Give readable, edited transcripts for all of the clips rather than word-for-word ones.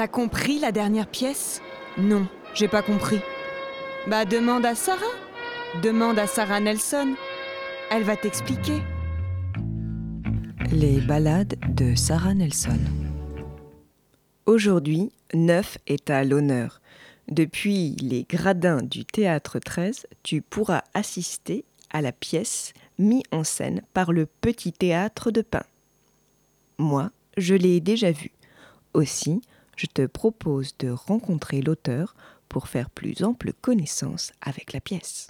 T'as compris la dernière pièce ? Non, j'ai pas compris. Bah demande à Sarah. Demande à Sarah Nelson. Elle va t'expliquer. Les ballades de Sarah Nelson. Aujourd'hui, Neuf est à l'honneur. Depuis les gradins du Théâtre 13, tu pourras assister à la pièce mise en scène par le Petit Théâtre de Pin. Moi, je l'ai déjà vue. Aussi, je te propose de rencontrer l'auteur pour faire plus ample connaissance avec la pièce.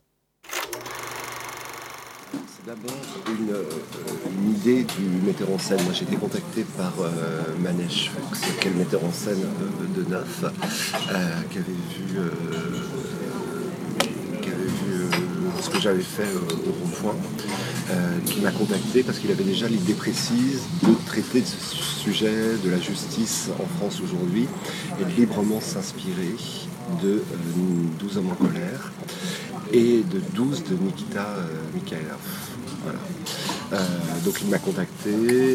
C'est d'abord une idée du metteur en scène. Moi, j'ai été contacté par Manège Fuchs, qui est le metteur en scène de Neuf, qui avait vu ce que j'avais fait au Rond-Point, qui m'a contacté parce qu'il avait déjà l'idée précise de traiter de ce sujet de la justice en France aujourd'hui et de librement s'inspirer de 12 hommes en colère et de 12 de Nikita Mikhailov. Voilà. Donc il m'a contacté,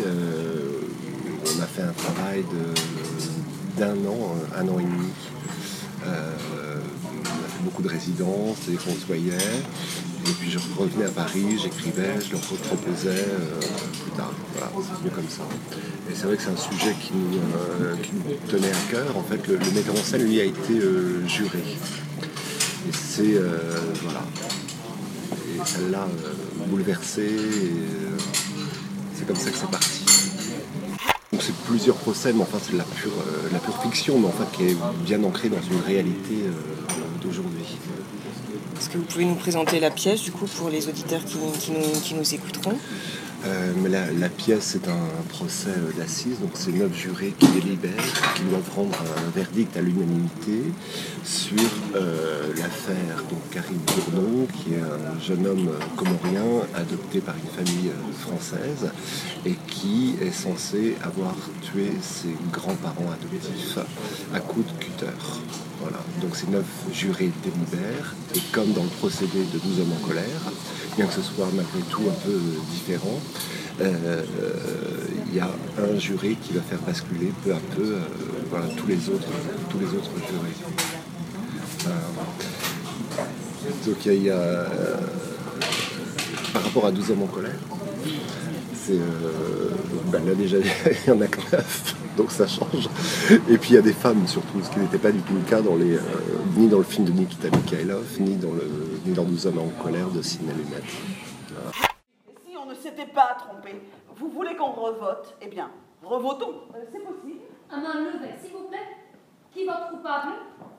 on a fait un travail d'un an, un an et demi. On a fait beaucoup de résidences, des consoyais, et puis je revenais à Paris, j'écrivais, je leur proposais plus tard. Voilà, c'est venu comme ça. Et c'est vrai que c'est un sujet qui nous tenait à cœur. En fait, le metteur en scène, lui, a été juré. Et c'est voilà. Et ça l'a bouleversé. Et, c'est comme ça que c'est parti. Donc c'est plusieurs procès, mais enfin c'est de la pure fiction, mais en fait qui est bien ancrée dans une réalité d'aujourd'hui. Est-ce que vous pouvez nous présenter la pièce du coup pour les auditeurs qui nous écouteront ? Mais la pièce, c'est un procès d'assises, donc c'est 9 jurés qui délibèrent, qui doivent rendre un verdict à l'unanimité sur l'affaire Karim Bourdon, qui est un jeune homme comorien adopté par une famille française et qui est censé avoir tué ses grands-parents adoptifs à coups de cutter. Voilà. Donc ces 9 jurés délibèrent, et comme dans le procédé de 12 hommes en colère, bien que ce soit malgré tout un peu différent, il y a un juré qui va faire basculer peu à peu voilà, tous les autres jurés. Donc il y a par rapport à 12 hommes en colère, c'est là déjà il y en a que 9. Donc ça change. Et puis il y a des femmes surtout, ce qui n'était pas du tout le cas ni dans le film de Nikita Mikhailov, ni dans 12 hommes en colère de Sidney Lumet. Voilà. Et si on ne s'était pas trompé, vous voulez qu'on revote ? Eh bien, revotons. C'est possible. À main levée, s'il vous plaît. Qui vote coupable ?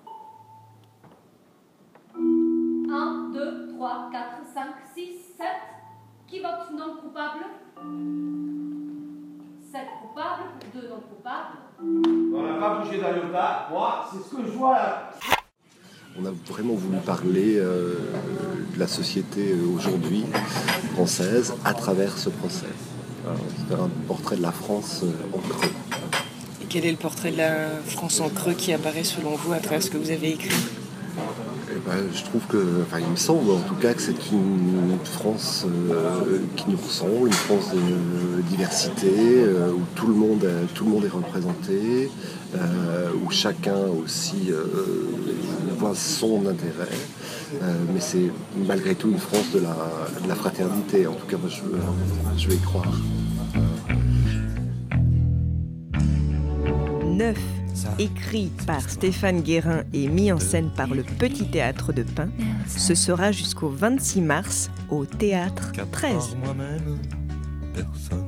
1, 2, 3, 4, 5, 6, 7. Qui vote non coupable ? 7 coupables, 2 non coupables. On n'a pas bougé d'iota. Moi, c'est ce que je vois là. On a vraiment voulu parler de la société aujourd'hui française à travers ce procès. Faire un portrait de la France en creux. Et quel est le portrait de la France en creux qui apparaît selon vous à travers ce que vous avez écrit ? Je trouve il me semble en tout cas que c'est une France qui nous ressemble, une France de diversité, où tout le monde est représenté, où chacun aussi voit son intérêt, mais c'est malgré tout une France de la fraternité. En tout cas, moi, je vais y croire. Neuf, écrit par Stéphane Guérin et mis en scène par le Petit Théâtre de Pin, ce sera jusqu'au 26 mars au Théâtre 13. Moi-même, personne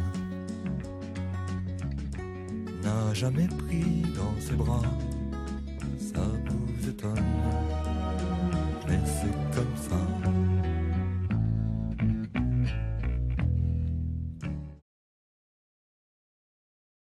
n'a jamais pris dans ses bras, ça vous étonne, mais c'est comme ça.